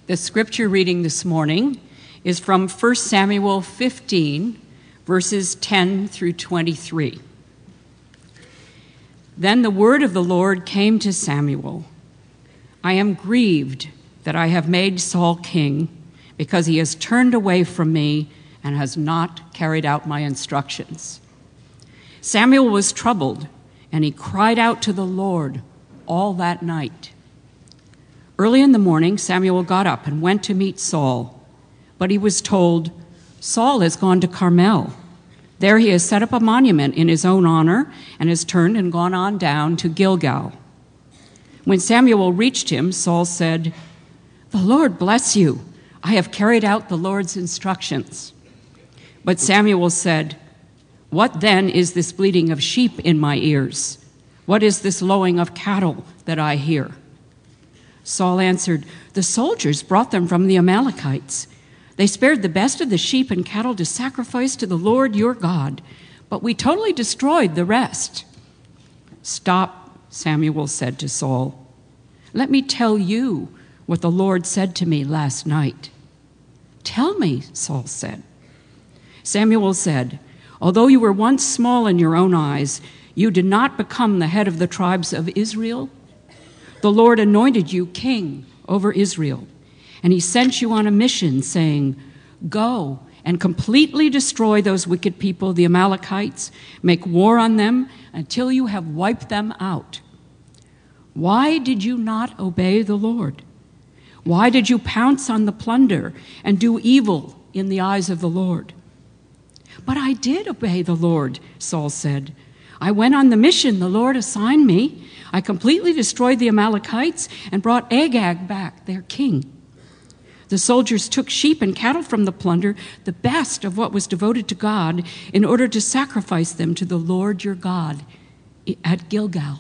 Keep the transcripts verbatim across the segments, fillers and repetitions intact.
The scripture reading this morning is from First Samuel fifteen, verses ten through twenty-three. Then the word of the Lord came to Samuel. I am grieved that I have made Saul king, because he has turned away from me and has not carried out my instructions. Samuel was troubled, and he cried out to the Lord all that night. Early in the morning, Samuel got up and went to meet Saul, but he was told, Saul has gone to Carmel. There he has set up a monument in his own honor and has turned and gone on down to Gilgal. When Samuel reached him, Saul said, The Lord bless you. I have carried out the Lord's instructions. But Samuel said, What then is this bleating of sheep in my ears? What is this lowing of cattle that I hear? Saul answered, The soldiers brought them from the Amalekites. They spared the best of the sheep and cattle to sacrifice to the Lord your God, but we totally destroyed the rest. Stop, Samuel said to Saul. Let me tell you what the Lord said to me last night. Tell me, Saul said. Samuel said, Although you were once small in your own eyes, you did not become the head of the tribes of Israel. The Lord anointed you king over Israel, and he sent you on a mission, saying, Go and completely destroy those wicked people, the Amalekites, make war on them until you have wiped them out. Why did you not obey the Lord? Why did you pounce on the plunder and do evil in the eyes of the Lord? But I did obey the Lord, Saul said. I went on the mission the Lord assigned me. I completely destroyed the Amalekites and brought Agag back, their king. The soldiers took sheep and cattle from the plunder, the best of what was devoted to God, in order to sacrifice them to the Lord your God at Gilgal.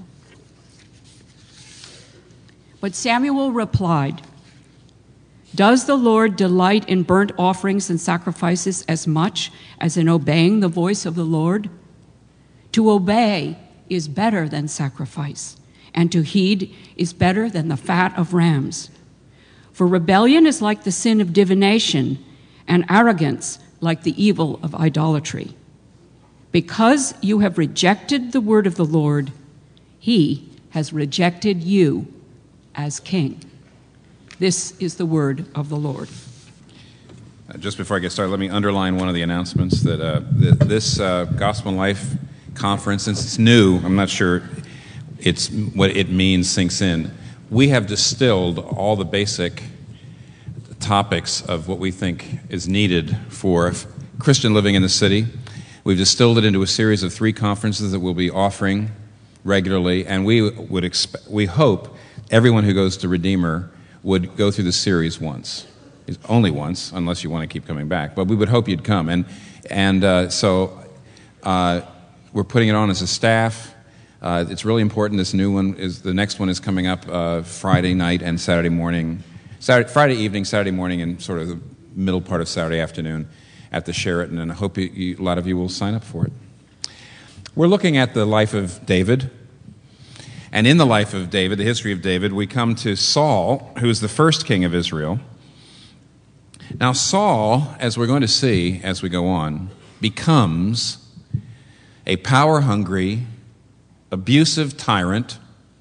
But Samuel replied, Does the Lord delight in burnt offerings and sacrifices as much as in obeying the voice of the Lord? To obey is better than sacrifice, and to heed is better than the fat of rams. For rebellion is like the sin of divination, and arrogance like the evil of idolatry. Because you have rejected the word of the Lord, he has rejected you as king. This is the word of the Lord. Uh, just before I get started, let me underline one of the announcements that uh, th- this uh, Gospel and Life conference, since it's new, I'm not sure it's what it means sinks in. We have distilled all the basic topics of what we think is needed for Christian living in the city. We've distilled it into a series of three conferences that we'll be offering regularly, and we would expe- we hope everyone who goes to Redeemer would go through the series once. It's only once, unless you want to keep coming back. But we would hope you'd come. And and uh, so uh, we're putting it on as a staff. Uh, it's really important. This new one is the next one is coming up uh, Friday night and Saturday morning, Saturday, Friday evening, Saturday morning, and sort of the middle part of Saturday afternoon at the Sheraton. And I hope you, you, a lot of you will sign up for it. We're looking at the life of David. And in the life of David, the history of David, we come to Saul, who is the first king of Israel. Now, Saul, as we're going to see as we go on, becomes a power-hungry, abusive tyrant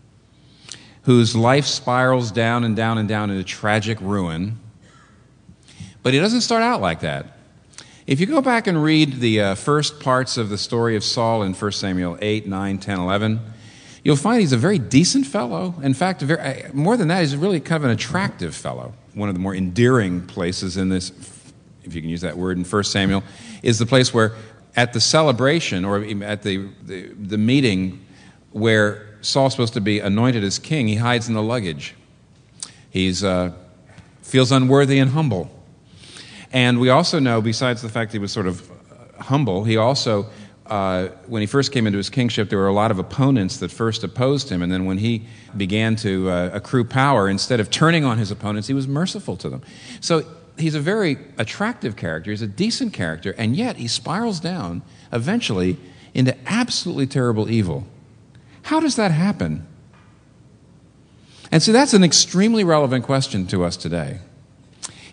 whose life spirals down and down and down into tragic ruin. But he doesn't start out like that. If you go back and read the uh, first parts of the story of Saul in First Samuel eight, nine, ten, eleven, you'll find he's a very decent fellow. In fact, a very, more than that, he's really kind of an attractive fellow. One of the more endearing places in this, if you can use that word, in First Samuel, is the place where at the celebration or at the, the, the meeting where Saul's supposed to be anointed as king, he hides in the luggage. He uh, feels unworthy and humble. And we also know, besides the fact that he was sort of humble, he also, uh, when he first came into his kingship, there were a lot of opponents that first opposed him. And then when he began to uh, accrue power, instead of turning on his opponents, he was merciful to them. So he's a very attractive character. He's a decent character. And yet he spirals down eventually into absolutely terrible evil. How does that happen? And so that's an extremely relevant question to us today.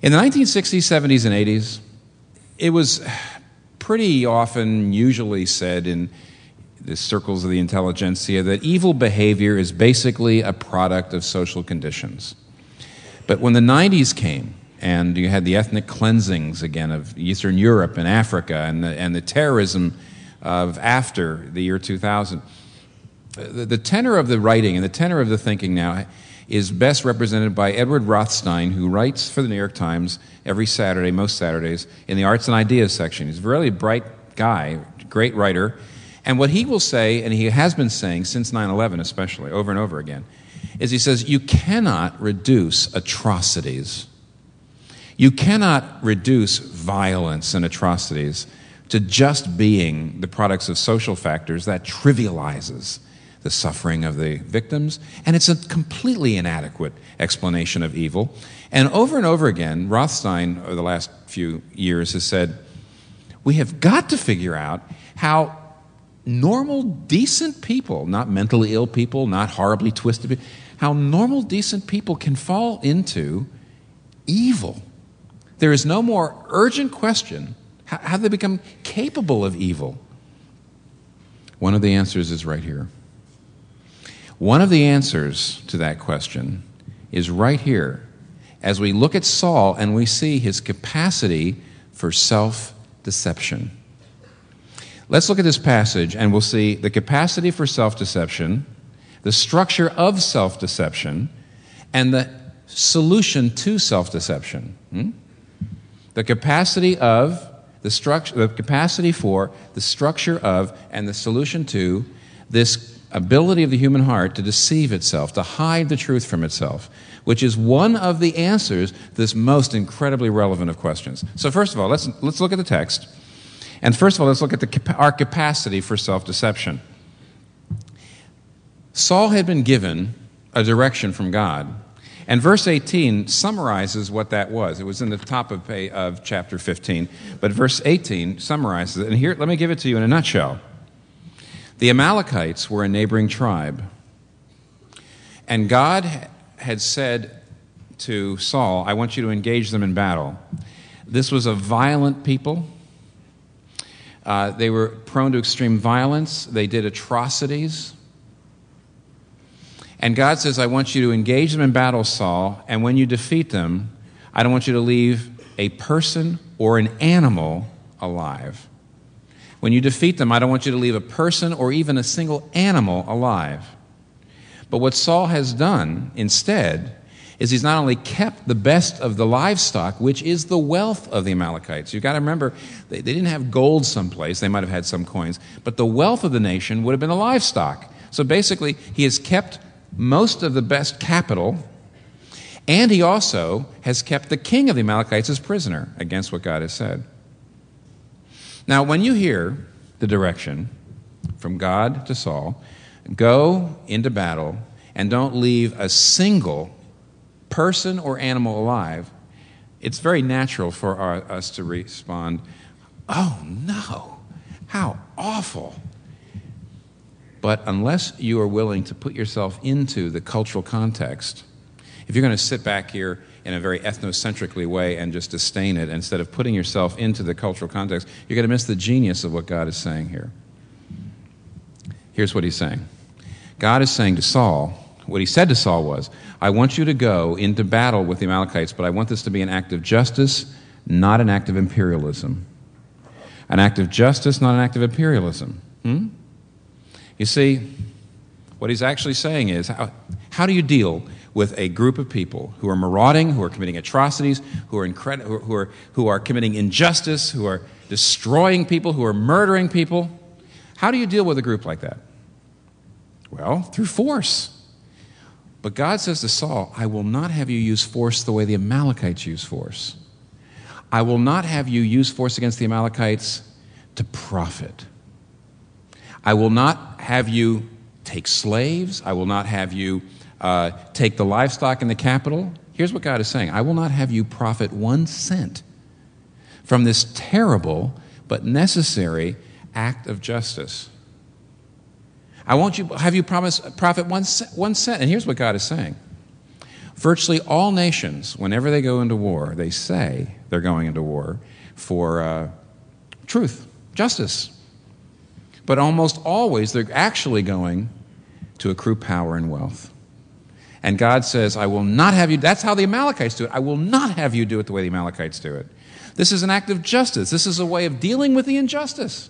In the nineteen sixties, seventies, and eighties, it was pretty often usually said in the circles of the intelligentsia that evil behavior is basically a product of social conditions. But when the nineties came, and you had the ethnic cleansings again of Eastern Europe and Africa, and the, and the terrorism of after the year two thousand, the, the tenor of the writing and the tenor of the thinking now is best represented by Edward Rothstein, who writes for the New York Times every Saturday, most Saturdays, in the Arts and Ideas section. He's a really bright guy, great writer. And what he will say, and he has been saying since nine eleven especially, over and over again, is he says, you cannot reduce atrocities. You cannot reduce violence and atrocities to just being the products of social factors. That trivializes the suffering of the victims, and it's a completely inadequate explanation of evil. And over and over again, Rothstein, over the last few years, has said, we have got to figure out how normal, decent people, not mentally ill people, not horribly twisted people, how normal, decent people can fall into evil. There is no more urgent question how, how they become capable of evil. One of the answers is right here. One of the answers to that question is right here as we look at Saul and we see his capacity for self-deception. Let's look at this passage and we'll see the capacity for self-deception, the structure of self-deception, and the solution to self-deception. Hmm? The capacity of, the structure, the capacity for, the structure of, and the solution to this ability of the human heart to deceive itself, to hide the truth from itself, which is one of the answers to this most incredibly relevant of questions. So first of all, let's, let's look at the text. And first of all, let's look at the, our capacity for self-deception. Saul had been given a direction from God, and verse eighteen summarizes what that was. It was in the top of, of chapter fifteen, but verse eighteen summarizes it. And here, let me give it to you in a nutshell. The Amalekites were a neighboring tribe, and God had said to Saul, I want you to engage them in battle. This was a violent people. Uh, they were prone to extreme violence. They did atrocities. And God says, I want you to engage them in battle, Saul, and when you defeat them, I don't want you to leave a person or an animal alive. When you defeat them, I don't want you to leave a person or even a single animal alive. But what Saul has done instead is he's not only kept the best of the livestock, which is the wealth of the Amalekites. You've got to remember, they, they didn't have gold someplace. They might have had some coins. But the wealth of the nation would have been the livestock. So basically, he has kept most of the best capital, and he also has kept the king of the Amalekites as prisoner against what God has said. Now, when you hear the direction from God to Saul, go into battle and don't leave a single person or animal alive, it's very natural for our, us to respond, oh no, how awful. But unless you are willing to put yourself into the cultural context, if you're going to sit back here in a very ethnocentrically way and just disdain it instead of putting yourself into the cultural context, you're going to miss the genius of what God is saying here. Here's what he's saying. God is saying to Saul, what he said to Saul was, I want you to go into battle with the Amalekites, but I want this to be an act of justice, not an act of imperialism. An act of justice, not an act of imperialism. Hmm? You see, what he's actually saying is, how, how do you deal with a group of people who are marauding, who are committing atrocities, who are, incred- who are, who are committing injustice, who are destroying people, who are murdering people? How do you deal with a group like that? Well, through force. But God says to Saul, I will not have you use force the way the Amalekites use force. I will not have you use force against the Amalekites to profit. I will not have you take slaves. I will not have you uh, take the livestock in the capital. Here's what God is saying. I will not have you profit one cent from this terrible but necessary act of justice. I won't you have you promise profit one cent, one cent. And here's what God is saying. Virtually all nations, whenever they go into war, they say they're going into war for uh, truth, justice. But almost always they're actually going to accrue power and wealth. And God says, I will not have you, that's how the Amalekites do it. I will not have you do it the way the Amalekites do it. This is an act of justice. This is a way of dealing with the injustice.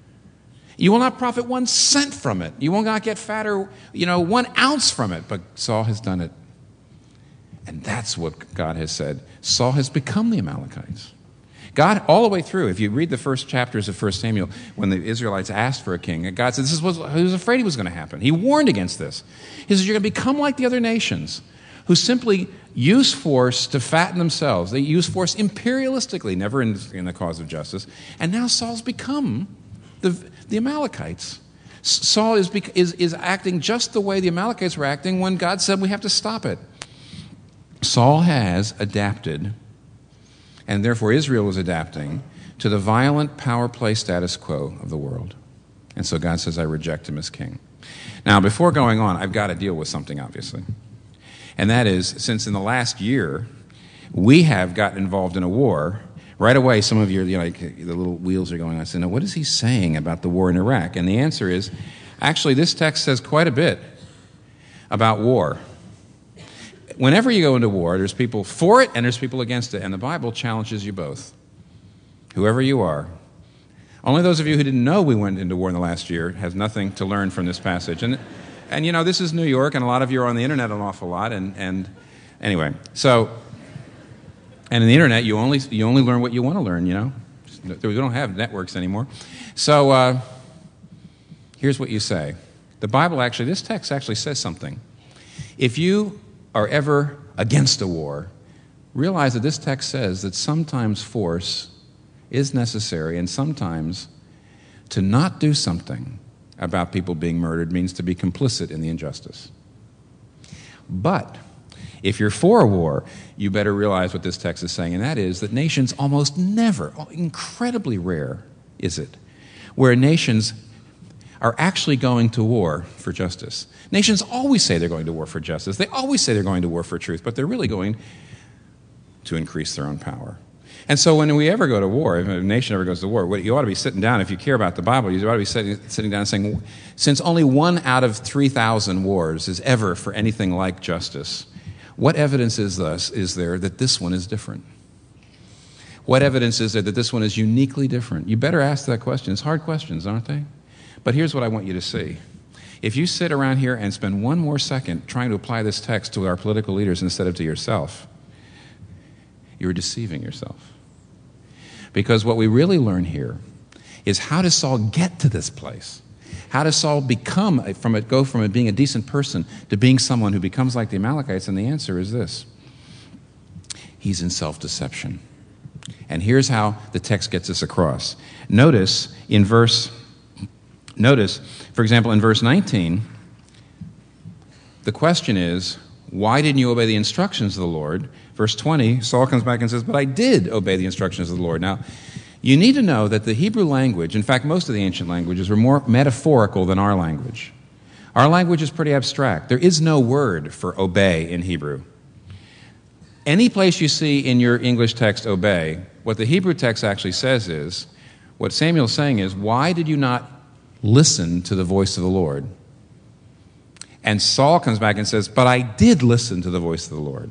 You will not profit one cent from it. You will not get fatter, you know, one ounce from it. But Saul has done it. And that's what God has said. Saul has become the Amalekites. God, all the way through, if you read the first chapters of First Samuel, when the Israelites asked for a king, God said this is what he was afraid he was going to happen. He warned against this. He says, you're going to become like the other nations who simply use force to fatten themselves. They use force imperialistically, never in, in the cause of justice. And now Saul's become the, the Amalekites. Saul is, is, is acting just the way the Amalekites were acting when God said we have to stop it. Saul has adapted, and therefore Israel was adapting, to the violent power play status quo of the world. And so God says, I reject him as king. Now, before going on, I've got to deal with something, obviously. And that is, since in the last year, we have gotten involved in a war, right away some of you, you know, like, the little wheels are going on. I say, now, what is he saying about the war in Iraq? And the answer is, actually, this text says quite a bit about war. Whenever you go into war, there's people for it and there's people against it, and the Bible challenges you both, whoever you are. Only those of you who didn't know we went into war in the last year has nothing to learn from this passage. And, and you know, this is New York, and a lot of you are on the internet an awful lot, and, and anyway, so, and in the internet, you only, you only learn what you want to learn, you know. We don't have networks anymore. So uh, here's what you say. The Bible actually, this text actually says something. If you are ever against a war, realize that this text says that sometimes force is necessary, and sometimes to not do something about people being murdered means to be complicit in the injustice. But if you're for a war, you better realize what this text is saying, and that is that nations almost never, incredibly rare is it, where nations are actually going to war for justice. Nations always say they're going to war for justice. They always say they're going to war for truth, but they're really going to increase their own power. And so when we ever go to war, if a nation ever goes to war, what you ought to be sitting down, if you care about the Bible, you ought to be sitting, sitting down and saying, since only one out of three thousand wars is ever for anything like justice, what evidence is, thus, is there that this one is different? What evidence is there that this one is uniquely different? You better ask that question. It's hard questions, aren't they? But here's what I want you to see. If you sit around here and spend one more second trying to apply this text to our political leaders instead of to yourself, you're deceiving yourself. Because what we really learn here is, how does Saul get to this place? How does Saul become, from it, go from it being a decent person to being someone who becomes like the Amalekites? And the answer is this. He's in self-deception. And here's how the text gets us across. Notice in verse Notice, for example, in verse nineteen, the question is, why didn't you obey the instructions of the Lord? Verse twenty, Saul comes back and says, but I did obey the instructions of the Lord. Now, you need to know that the Hebrew language, in fact, most of the ancient languages, were more metaphorical than our language. Our language is pretty abstract. There is no word for obey in Hebrew. Any place you see in your English text obey, what the Hebrew text actually says is, what Samuel's saying is, why did you not listen to the voice of the Lord? And Saul comes back and says, but I did listen to the voice of the Lord.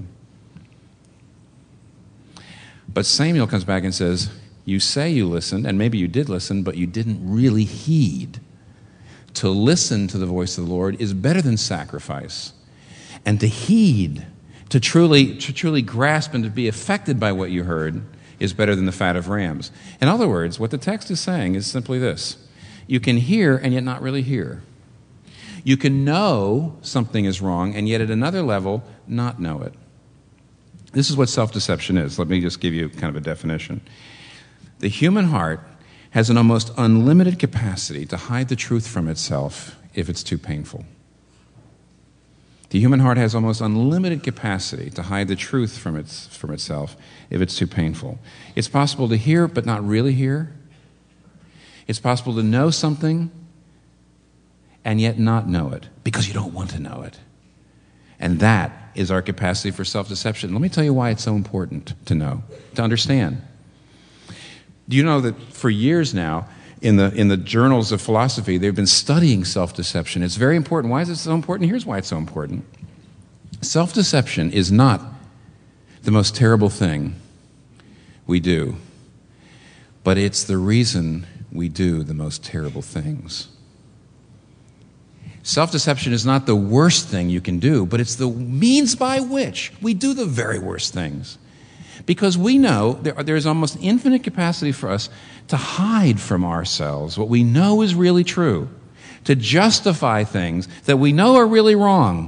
But Samuel comes back and says, you say you listened, and maybe you did listen, but you didn't really heed. To listen to the voice of the Lord is better than sacrifice. And to heed, to truly, to truly grasp and to be affected by what you heard, is better than the fat of rams. In other words, what the text is saying is simply this. You can hear and yet not really hear. You can know something is wrong and yet at another level not know it. This is what self-deception is. Let me just give you kind of a definition. The human heart has an almost unlimited capacity to hide the truth from itself if it's too painful. The human heart has almost unlimited capacity to hide the truth from, its, from itself if it's too painful. It's possible to hear but not really hear. It's possible to know something and yet not know it because you don't want to know it. And that is our capacity for self-deception. Let me tell you why it's so important to know, to understand. Do you know that for years now, in the in the journals of philosophy, they've been studying self-deception. It's very important. Why is it so important? Here's why it's so important. Self-deception is not the most terrible thing we do, but it's the reason we do the most terrible things. Self-deception is not the worst thing you can do, but it's the means by which we do the very worst things. Because we know there, there's almost infinite capacity for us to hide from ourselves what we know is really true, to justify things that we know are really wrong,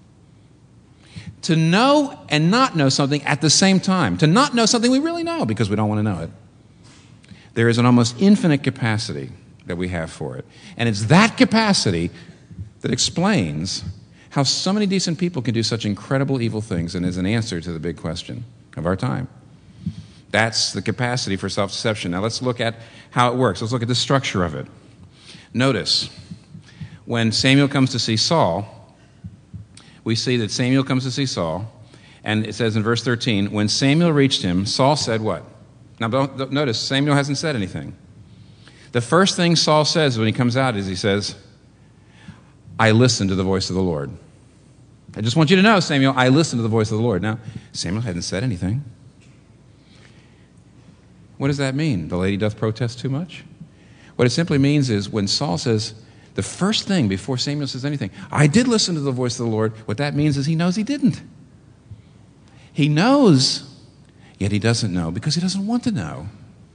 to know and not know something at the same time, to not know something we really know because we don't want to know it. There is an almost infinite capacity that we have for it. And it's that capacity that explains how so many decent people can do such incredible evil things and is an answer to the big question of our time. That's the capacity for self-deception. Now let's look at how it works. Let's look at the structure of it. Notice, when Samuel comes to see Saul, we see that Samuel comes to see Saul, and it says in verse thirteen, when Samuel reached him, Saul said what? Now don't, don't, notice, Samuel hasn't said anything. The first thing Saul says when he comes out is he says, I listened to the voice of the Lord. I just want you to know, Samuel, I listened to the voice of the Lord. Now, Samuel hadn't said anything. What does that mean? The lady doth protest too much? What it simply means is when Saul says, the first thing before Samuel says anything, I did listen to the voice of the Lord, what that means is he knows he didn't. He knows, yet he doesn't know because he doesn't want to know.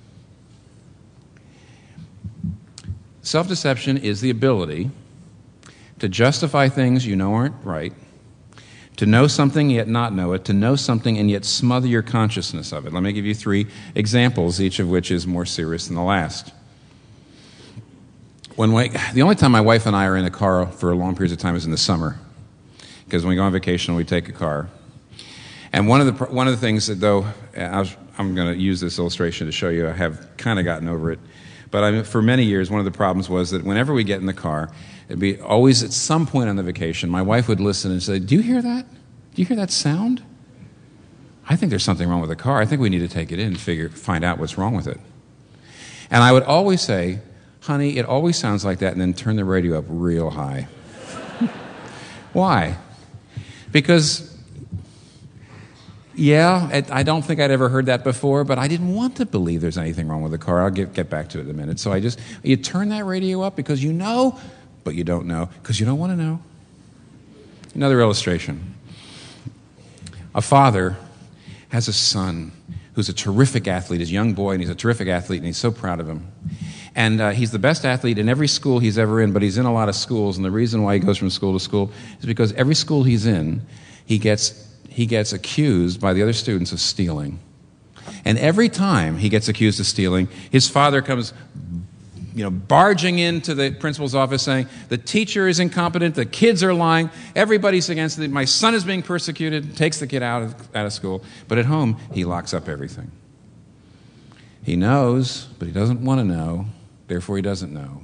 Self-deception is the ability to justify things you know aren't right, to know something yet not know it, to know something and yet smother your consciousness of it. Let me give you three examples, each of which is more serious than the last. When we, the only time my wife and I are in a car for long periods of time is in the summer, because when we go on vacation, we take a car. And one of the one of the things that, though, I was, I'm going to use this illustration to show you I have kind of gotten over it, but I, for many years, one of the problems was that whenever we get in the car, it'd be always at some point on the vacation, my wife would listen and say, do you hear that? Do you hear that sound? I think there's something wrong with the car. I think we need to take it in and figure, find out what's wrong with it. And I would always say, honey, it always sounds like that, and then turn the radio up real high. Why? Because, yeah, I don't think I'd ever heard that before, but I didn't want to believe there's anything wrong with the car. I'll get, get back to it in a minute. So I just, you turn that radio up because you know, but you don't know because you don't want to know. Another illustration. A father has a son who's a terrific athlete, he's a young boy, and he's a terrific athlete, and he's so proud of him. And uh, he's the best athlete in every school he's ever in, but he's in a lot of schools, and the reason why he goes from school to school is because every school he's in, he gets he gets accused by the other students of stealing. And every time he gets accused of stealing, his father comes, you know, barging into the principal's office saying, the teacher is incompetent, the kids are lying, everybody's against it, my son is being persecuted, takes the kid out of, out of school. But at home, he locks up everything. He knows, but he doesn't want to know, therefore he doesn't know.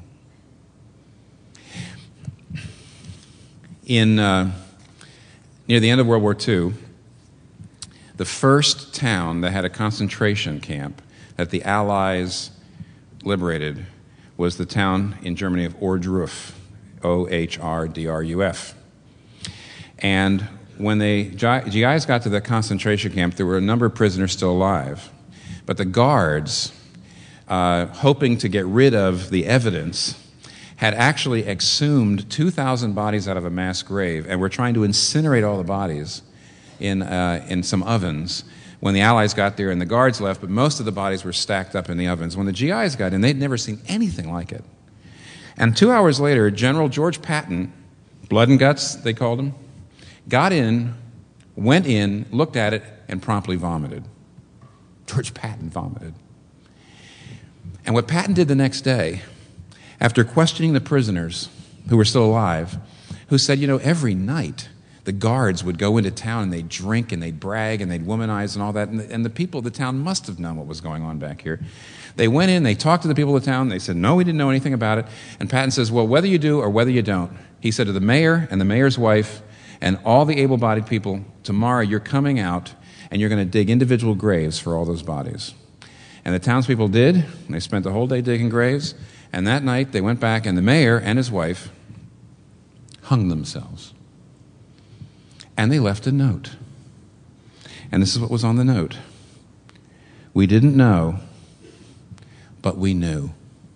In uh, near the end of World War Two, the first town that had a concentration camp that the Allies liberated was the town in Germany of Ohrdruf, O H R D R U F. And when the G Is got to the concentration camp, there were a number of prisoners still alive. But the guards, uh, hoping to get rid of the evidence, had actually exhumed two thousand bodies out of a mass grave and were trying to incinerate all the bodies in, uh, in some ovens when the Allies got there and the guards left, but most of the bodies were stacked up in the ovens. When the G Is got in, they'd never seen anything like it. And two hours later, General George Patton, blood and guts, they called him, got in, went in, looked at it, and promptly vomited. George Patton vomited. And what Patton did the next day, after questioning the prisoners who were still alive, who said, you know, every night the guards would go into town and they'd drink and they'd brag and they'd womanize and all that, and the, and the people of the town must have known what was going on back here. They went in, they talked to the people of the town, they said, no, we didn't know anything about it. And Patton says, well, whether you do or whether you don't, he said to the mayor and the mayor's wife And all the able-bodied people, tomorrow you're coming out and you're going to dig individual graves for all those bodies. And the townspeople did, and they spent the whole day digging graves, and that night they went back, and the mayor and his wife hung themselves. And they left a note. And this is what was on the note. We didn't know, but we knew.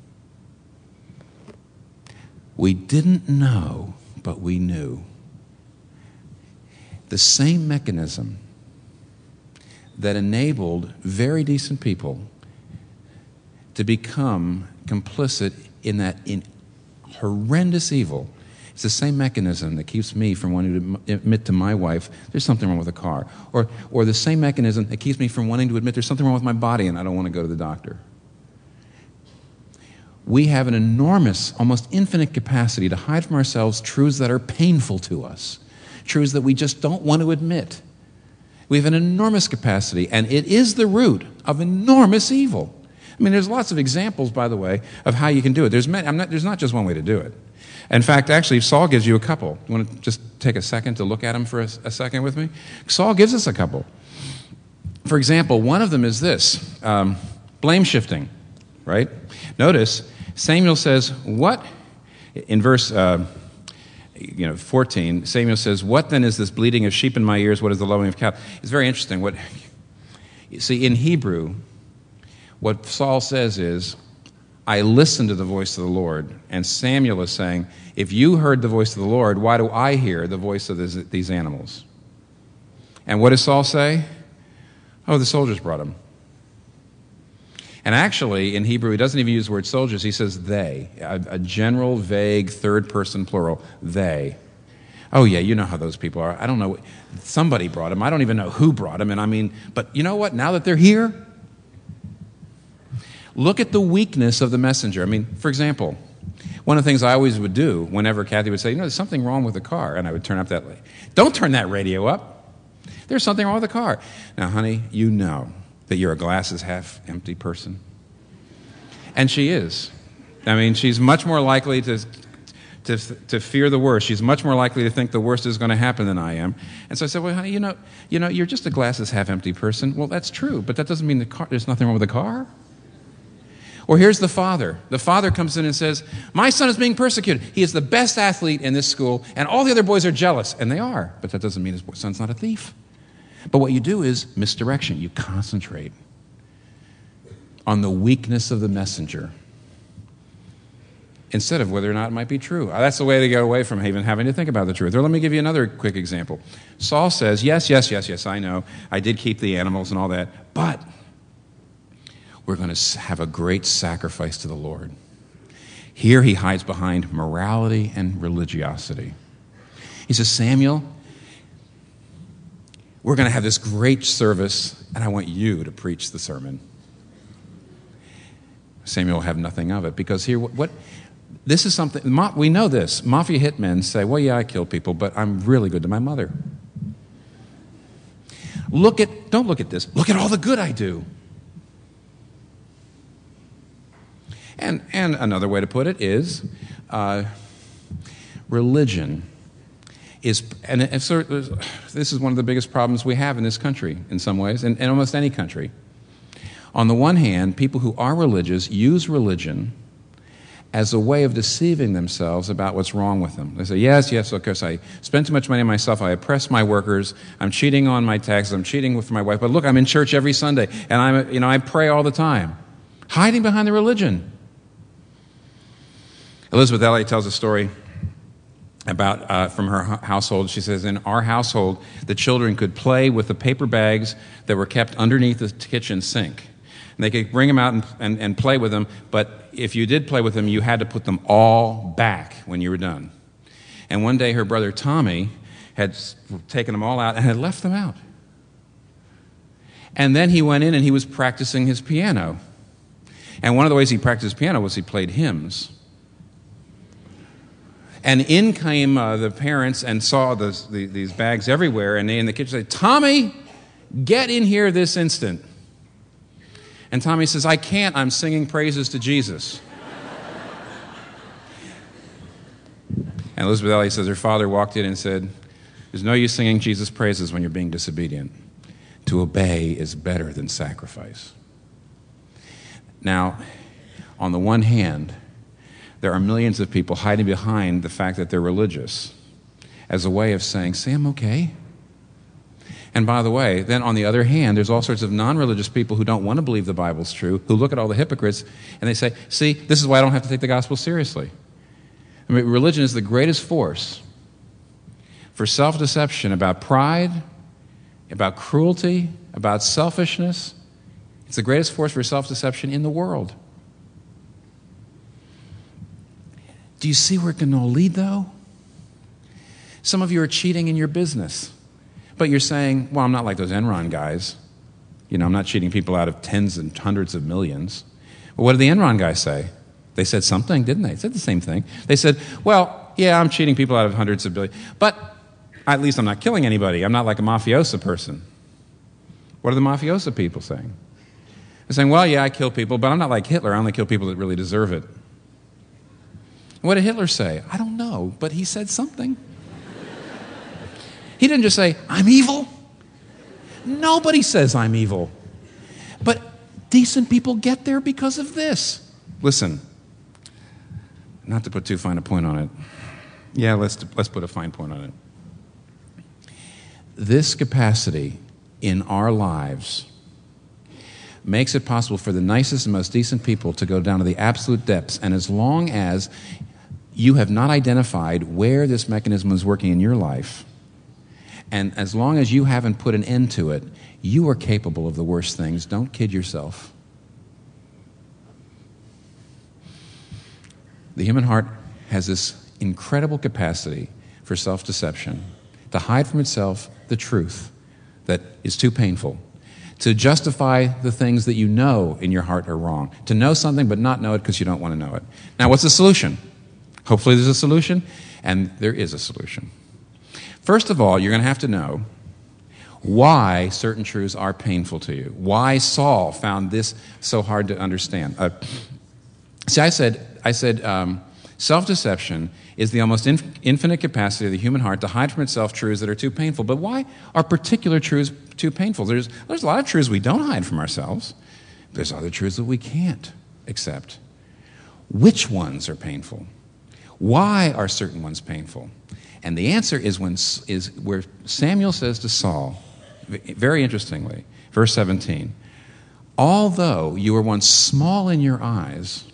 We didn't know, but we knew. The same mechanism that enabled very decent people to become complicit in that in horrendous evil. It's the same mechanism that keeps me from wanting to admit to my wife there's something wrong with the car. Or, or the same mechanism that keeps me from wanting to admit there's something wrong with my body and I don't want to go to the doctor. We have an enormous, almost infinite capacity to hide from ourselves truths that are painful to us, truths that we just don't want to admit. We have an enormous capacity, and it is the root of enormous evil. I mean, there's lots of examples, by the way, of how you can do it. There's, many, I'm not, there's not just one way to do it. In fact, actually, Saul gives you a couple. You want to just take a second to look at them for a, a second with me? Saul gives us a couple. For example, one of them is this, um, blame shifting, right? Notice, Samuel says, what, in verse uh, you know, fourteen, Samuel says, what then is this bleating of sheep in my ears? What is the lowing of cows? It's very interesting. What, you see, in Hebrew, what Saul says is, I listened to the voice of the Lord. And Samuel is saying, if you heard the voice of the Lord, why do I hear the voice of this, these animals? And what does Saul say? Oh, the soldiers brought him. And actually, in Hebrew, he doesn't even use the word soldiers. He says they, a, a general, vague, third-person plural, they. Oh, yeah, you know how those people are. I don't know. Somebody brought him. I don't even know who brought him. And I mean, but you know what? Now that they're here, look at the weakness of the messenger. I mean, for example, one of the things I always would do whenever Kathy would say, you know, there's something wrong with the car, and I would turn up that, don't turn that radio up. There's something wrong with the car. Now, honey, you know that you're a glasses-half-empty person. And she is. I mean, she's much more likely to, to, to fear the worst. She's much more likely to think the worst is going to happen than I am. And so I said, well, honey, you know, you know, you're just a glasses-half-empty person. Well, that's true, but that doesn't mean the car, there's nothing wrong with the car. Or here's the father. The father comes in and says, my son is being persecuted. He is the best athlete in this school, and all the other boys are jealous. And they are, but that doesn't mean his son's not a thief. But what you do is misdirection. You concentrate on the weakness of the messenger instead of whether or not it might be true. That's the way to get away from even having to think about the truth. Or let me give you another quick example. Saul says, yes, yes, yes, yes, I know. I did keep the animals and all that, but we're going to have a great sacrifice to the Lord. Here he hides behind morality and religiosity. He says, Samuel, we're going to have this great service, and I want you to preach the sermon. Samuel will have nothing of it, because here, what, what this is something, we know this. Mafia hitmen say, well, yeah, I kill people, but I'm really good to my mother. Look at, don't look at this, look at all the good I do. And, and another way to put it is, uh, religion is, and it's, this is one of the biggest problems we have in this country in some ways, and in almost any country. On the one hand, people who are religious use religion as a way of deceiving themselves about what's wrong with them. They say, yes, yes, of course, I spend too much money on myself, I oppress my workers, I'm cheating on my taxes, I'm cheating with my wife, but look, I'm in church every Sunday, and I'm, you know, I pray all the time. Hiding behind the religion. Elizabeth Elliot tells a story about uh, from her household. She says, in our household, the children could play with the paper bags that were kept underneath the kitchen sink. And they could bring them out and, and, and play with them, but if you did play with them, you had to put them all back when you were done. And one day her brother Tommy had taken them all out and had left them out. And then he went in and he was practicing his piano. And one of the ways he practiced piano was he played hymns. And in came uh, the parents and saw this, the, these bags everywhere, and they in the kitchen said, Tommy, get in here this instant. And Tommy says, I can't, I'm singing praises to Jesus. And Elizabeth Elliot says her father walked in and said, There's no use singing Jesus' praises when you're being disobedient. To obey is better than sacrifice. Now, on the one hand, there are millions of people hiding behind the fact that they're religious as a way of saying, see, I'm okay. And by the way, then on the other hand, there's all sorts of non-religious people who don't want to believe the Bible's true, who look at all the hypocrites and they say, see, this is why I don't have to take the gospel seriously. I mean, religion is the greatest force for self-deception about pride, about cruelty, about selfishness. It's the greatest force for self-deception in the world. Do you see where it can all lead, though? Some of you are cheating in your business, but you're saying, well, I'm not like those Enron guys. You know, I'm not cheating people out of tens and hundreds of millions. Well, what did the Enron guys say? They said something, didn't they? They said the same thing. They said, well, yeah, I'm cheating people out of hundreds of billions, but at least I'm not killing anybody. I'm not like a mafiosa person. What are the mafiosa people saying? They're saying, well, yeah, I kill people, but I'm not like Hitler. I only kill people that really deserve it. What did Hitler say? I don't know, but he said something. He didn't just say, I'm evil. Nobody says I'm evil. But decent people get there because of this. Listen, not to put too fine a point on it. Yeah, let's, let's put a fine point on it. This capacity in our lives makes it possible for the nicest and most decent people to go down to the absolute depths. And as long as you have not identified where this mechanism is working in your life, and as long as you haven't put an end to it, you are capable of the worst things. Don't kid yourself. The human heart has this incredible capacity for self-deception, to hide from itself the truth that is too painful, to justify the things that you know in your heart are wrong, to know something but not know it because you don't want to know it. Now, what's the solution? Hopefully there's a solution, and there is a solution. First of all, you're going to have to know why certain truths are painful to you, why Saul found this so hard to understand. Uh, see, I said, I said um, self-deception is the almost inf- infinite capacity of the human heart to hide from itself truths that are too painful. But why are particular truths too painful? There's, there's a lot of truths we don't hide from ourselves. There's other truths that we can't accept. Which ones are painful? Why are certain ones painful? And the answer is when is where Samuel says to Saul, very interestingly, verse seventeen, although you were once small in your eyes,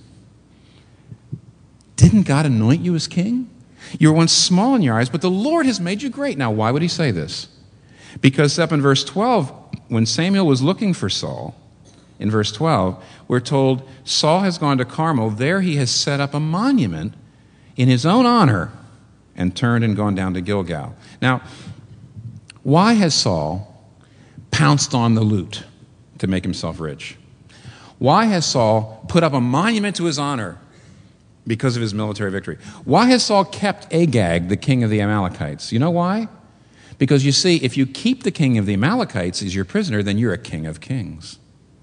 didn't God anoint you as king? You were once small in your eyes, but the Lord has made you great. Now, why would he say this? Because up in verse twelve, when Samuel was looking for Saul, in verse twelve, we're told Saul has gone to Carmel. There he has set up a monument in his own honor and turned and gone down to Gilgal. Now, why has Saul pounced on the loot to make himself rich? Why has Saul put up a monument to his honor because of his military victory? Why has Saul kept Agag, the king of the Amalekites? You know why? Because you see, if you keep the king of the Amalekites as your prisoner, then you're a king of kings.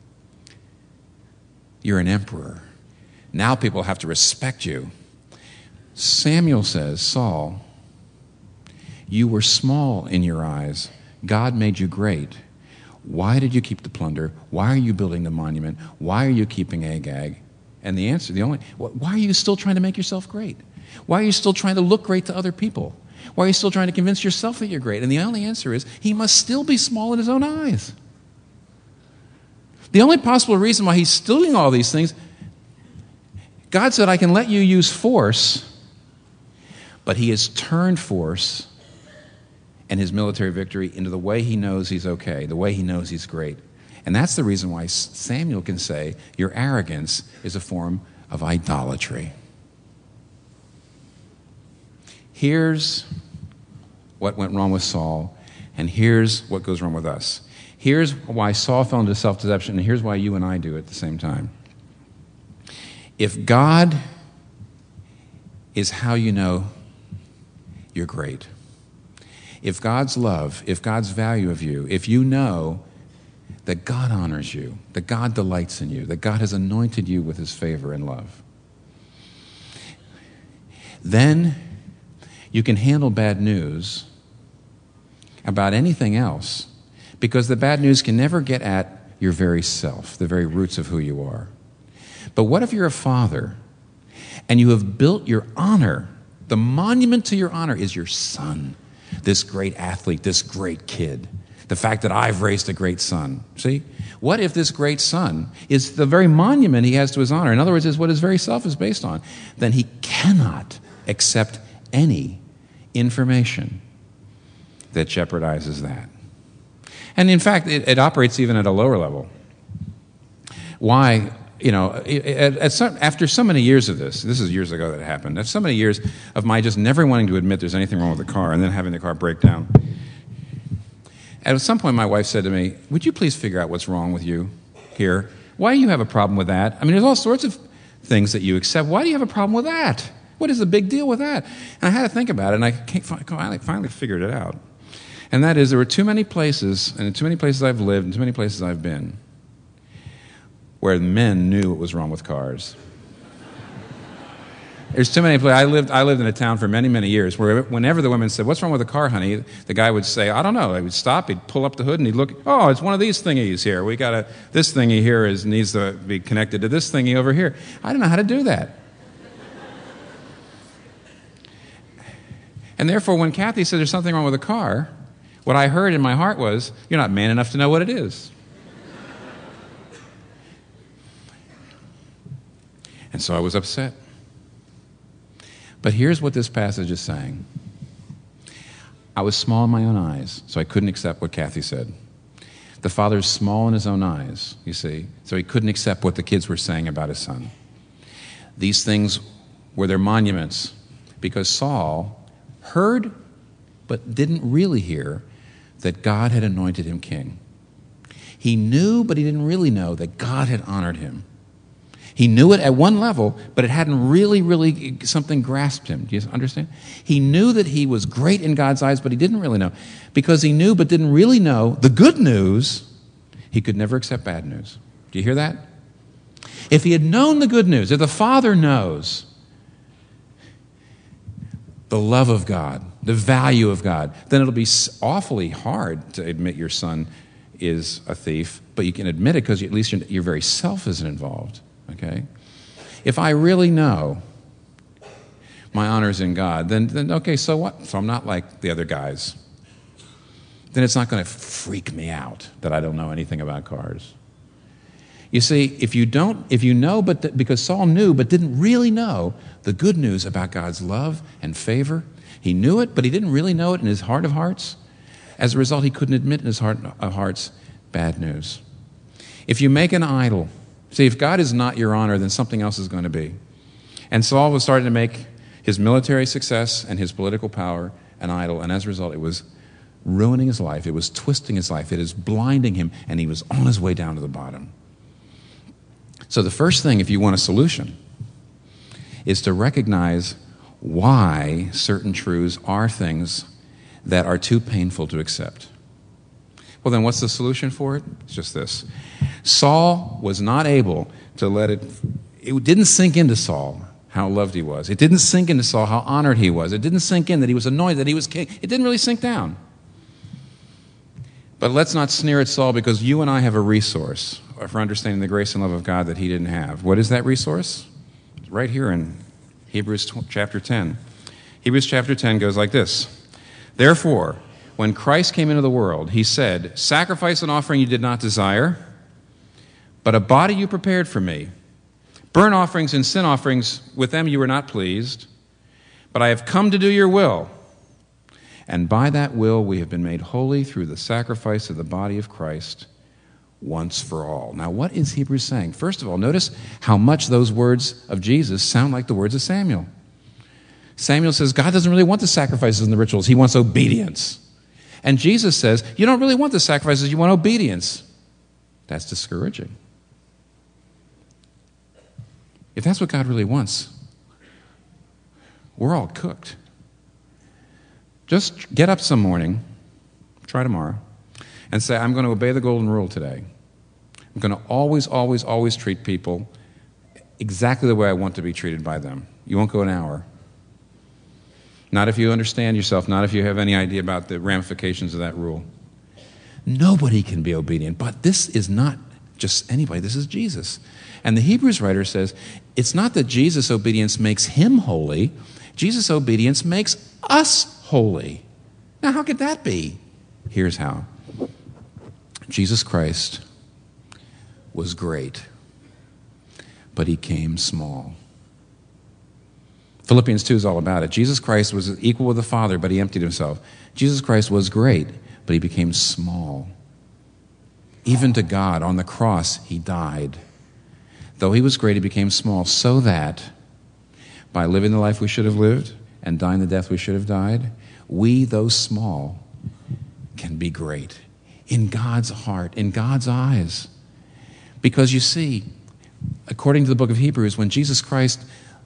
You're an emperor. Now people have to respect you. Samuel says, Saul, you were small in your eyes. God made you great. Why did you keep the plunder? Why are you building the monument? Why are you keeping Agag? And the answer, the only, why are you still trying to make yourself great? Why are you still trying to look great to other people? Why are you still trying to convince yourself that you're great? And the only answer is, he must still be small in his own eyes. The only possible reason why he's still doing all these things, God said, I can let you use force, but he has turned force and his military victory into the way he knows he's okay, the way he knows he's great. And that's the reason why Samuel can say, your arrogance is a form of idolatry. Here's what went wrong with Saul, and here's what goes wrong with us. Here's why Saul fell into self-deception, and here's why you and I do it at the same time. If God is how you know you're great, if God's love, if God's value of you, if you know that God honors you, that God delights in you, that God has anointed you with his favor and love, then you can handle bad news about anything else, because the bad news can never get at your very self, the very roots of who you are. But what if you're a father and you have built your honor? The monument to your honor is your son, this great athlete, this great kid. The fact that I've raised a great son. See? What if this great son is the very monument he has to his honor? In other words, is what his very self is based on. Then he cannot accept any information that jeopardizes that. And in fact, it, it operates even at a lower level. Why? You know, at, at some, after so many years of this, this is years ago that it happened, after so many years of my just never wanting to admit there's anything wrong with the car and then having the car break down, at some point my wife said to me, would you please figure out what's wrong with you here? Why do you have a problem with that? I mean, there's all sorts of things that you accept. Why do you have a problem with that? What is the big deal with that? And I had to think about it, and I finally, finally figured it out. And that is, there were too many places, and in too many places I've lived, and too many places I've been, where men knew what was wrong with cars. There's too many places. I lived, I lived in a town for many, many years where whenever the women said, what's wrong with the car, honey? The guy would say, I don't know. He would stop, he'd pull up the hood, and he'd look, oh, it's one of these thingies here. We got a, this thingy here is, needs to be connected to this thingy over here. I don't know how to do that. And therefore, when Kathy said there's something wrong with the car, what I heard in my heart was, you're not man enough to know what it is. And so I was upset. But here's what this passage is saying. I was small in my own eyes, so I couldn't accept what Kathy said. The father's small in his own eyes, you see, so he couldn't accept what the kids were saying about his son. These things were their monuments because Saul heard but didn't really hear that God had anointed him king. He knew, but he didn't really know that God had honored him. He knew it at one level, but it hadn't really, really, something grasped him. Do you understand? He knew that he was great in God's eyes, but he didn't really know. Because he knew but didn't really know the good news, he could never accept bad news. Do you hear that? If he had known the good news, if the Father knows the love of God, the value of God, then it'll be awfully hard to admit your son is a thief, but you can admit it because at least your, your very self isn't involved. Okay? If I really know my honor is in God, then, then okay, so what? So I'm not like the other guys. Then it's not going to freak me out that I don't know anything about cars. You see, if you don't, if you know, but th- because Saul knew but didn't really know the good news about God's love and favor, he knew it, but he didn't really know it in his heart of hearts. As a result, he couldn't admit in his heart of hearts bad news. If you make an idol, see, if God is not your honor, then something else is going to be. And Saul was starting to make his military success and his political power an idol, and as a result, it was ruining his life. It was twisting his life. It is blinding him, and he was on his way down to the bottom. So the first thing, if you want a solution, is to recognize why certain truths are things that are too painful to accept. Well, then what's the solution for it? It's just this. Saul was not able to let it, it didn't sink into Saul how loved he was. It didn't sink into Saul how honored he was. It didn't sink in that he was anointed, that he was king. It didn't really sink down. But let's not sneer at Saul because you and I have a resource for understanding the grace and love of God that he didn't have. What is that resource? It's right here in Hebrews chapter ten. Hebrews chapter ten goes like this. Therefore, when Christ came into the world, he said, sacrifice and offering you did not desire, but a body you prepared for me. Burnt offerings and sin offerings, with them you were not pleased, but I have come to do your will. And by that will we have been made holy through the sacrifice of the body of Christ once for all. Now, what is Hebrews saying? First of all, notice how much those words of Jesus sound like the words of Samuel. Samuel says God doesn't really want the sacrifices and the rituals. He wants obedience. And Jesus says, you don't really want the sacrifices, you want obedience. That's discouraging. If that's what God really wants, we're all cooked. Just get up some morning, try tomorrow, and say, I'm going to obey the golden rule today. I'm going to always, always, always treat people exactly the way I want to be treated by them. You won't go an hour Not if you understand yourself, not if you have any idea about the ramifications of that rule. Nobody can be obedient, but this is not just anybody, this is Jesus. And the Hebrews writer says, it's not that Jesus' obedience makes him holy, Jesus' obedience makes us holy. Now, how could that be? Here's how. Jesus Christ was great, but he came small. Philippians two is all about it. Jesus Christ was equal with the Father, but he emptied himself. Jesus Christ was great, but he became small. Even to God, on the cross, he died. Though he was great, he became small, so that by living the life we should have lived and dying the death we should have died, we, though small, can be great in God's heart, in God's eyes. Because you see, according to the book of Hebrews, when Jesus Christ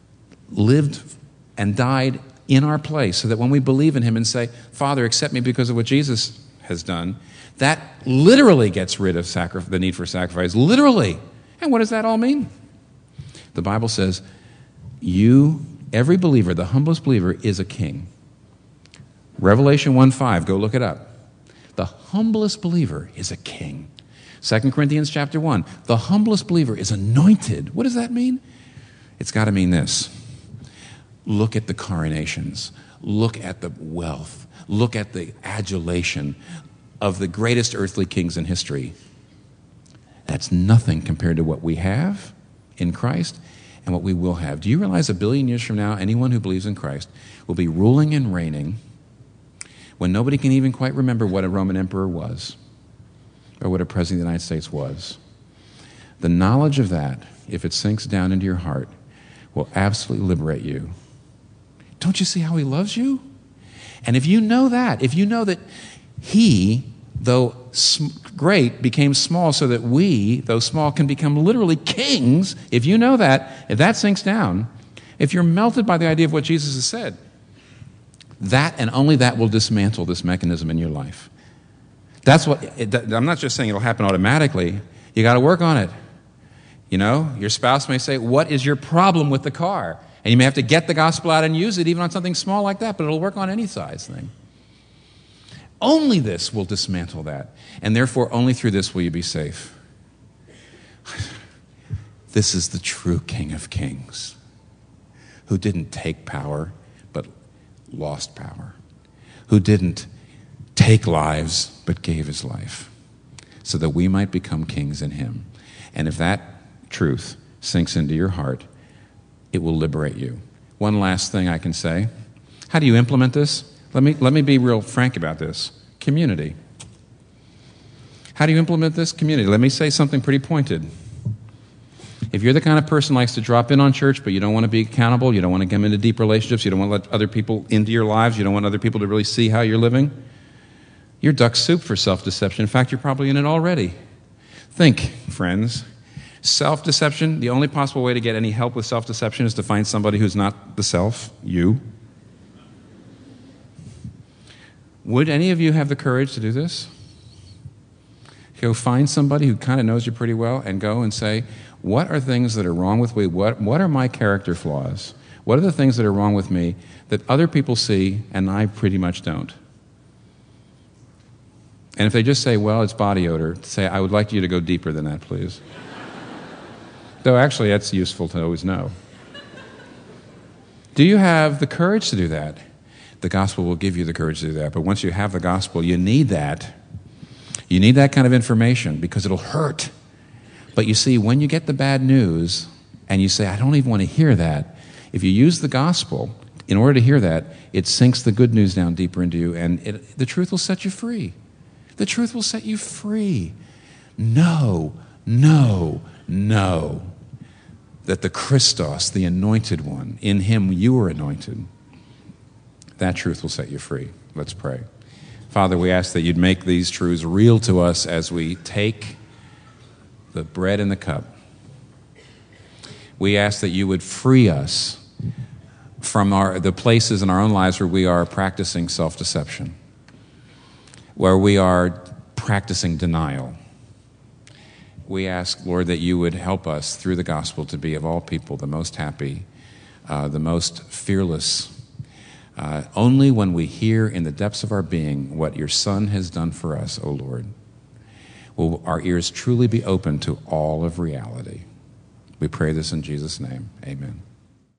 lived and died in our place, so that when we believe in him and say, Father, accept me because of what Jesus has done, that literally gets rid of sacri- the need for sacrifice. Literally. And what does that all mean? The Bible says, you, every believer, the humblest believer, is a king. Revelation one five, go look it up. The humblest believer is a king. Second Corinthians chapter one, the humblest believer is anointed. What does that mean? It's got to mean this. Look at the coronations. Look at the wealth. Look at the adulation of the greatest earthly kings in history. That's nothing compared to what we have in Christ and what we will have. Do you realize a billion years from now, anyone who believes in Christ will be ruling and reigning when nobody can even quite remember what a Roman emperor was or what a president of the United States was? The knowledge of that, if it sinks down into your heart, will absolutely liberate you. Don't you see how he loves you? And if you know that, if you know that he, though great, became small so that we, though small, can become literally kings, if you know that, if that sinks down, if you're melted by the idea of what Jesus has said, that and only that will dismantle this mechanism in your life. That's what, it, I'm not just saying it'll happen automatically. You got to work on it. You know, your spouse may say, what is your problem with the car? And you may have to get the gospel out and use it even on something small like that, but it'll work on any size thing. Only this will dismantle that. And therefore, only through this will you be safe. This is the true King of Kings, who didn't take power, but lost power. Who didn't take lives, but gave his life, so that we might become kings in him. And if that truth sinks into your heart, it will liberate you. One last thing I can say. How do you implement this? Let me, let me be real frank about this. Community. How do you implement this? Community. Let me say something pretty pointed. If you're the kind of person who likes to drop in on church, but you don't want to be accountable, you don't want to get into deep relationships, you don't want to let other people into your lives, you don't want other people to really see how you're living, you're duck soup for self-deception. In fact, you're probably in it already. Think, friends. Self-deception, the only possible way to get any help with self-deception is to find somebody who's not the self, you. Would any of you have the courage to do this? Go find somebody who kind of knows you pretty well and go and say, what are things that are wrong with me? What, what are my character flaws? What are the things that are wrong with me that other people see and I pretty much don't? And if they just say, well, it's body odor, say, I would like you to go deeper than that, please. Though actually, that's useful to always know. Do you have the courage to do that? The gospel will give you the courage to do that. But once you have the gospel, you need that. You need that kind of information because it'll hurt. But you see, when you get the bad news and you say, I don't even want to hear that, if you use the gospel, in order to hear that, it sinks the good news down deeper into you, and it, the truth will set you free. The truth will set you free. No, no, no. That the Christos, the anointed one, in him you are anointed. That truth will set you free. Let's pray. Father, we ask that you'd make these truths real to us as we take the bread and the cup. We ask that you would free us from our, the places in our own lives where we are practicing self-deception, where we are practicing denial. We ask, Lord, that you would help us through the gospel to be, of all people, the most happy, uh, the most fearless, Uh, only when we hear in the depths of our being what your Son has done for us, O Lord, will our ears truly be open to all of reality. We pray this in Jesus' name. Amen.